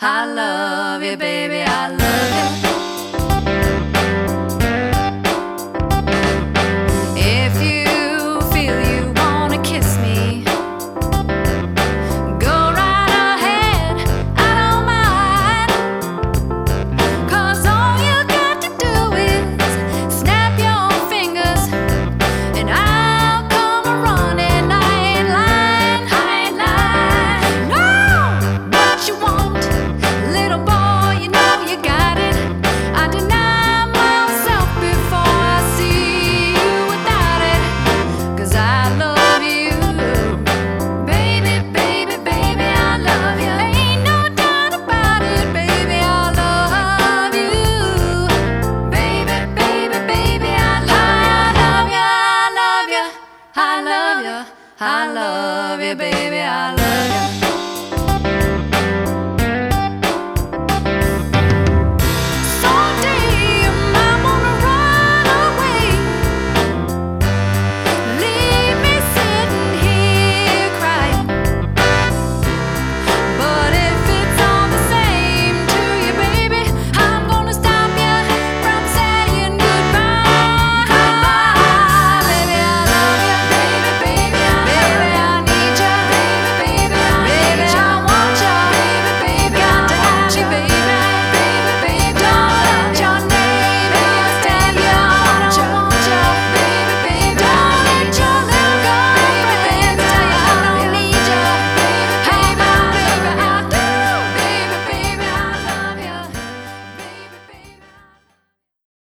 I love you, baby, I love you. If you feel you wanna kiss me, go right ahead, I don't mind. 'Cause all you got to do is snap your fingers and I'll come running. I ain't lying, I ain't lying. No, what you want, little boy, you know you got it. I deny myself before I see you without it. 'Cause I love you, baby, baby, baby, I love you. Ain't no doubt about it, baby, I love you. Baby, baby, baby, I love you, I love you, I love you, I love you, baby, I love you.